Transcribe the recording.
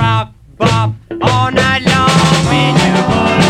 rock bop all night long. When you pull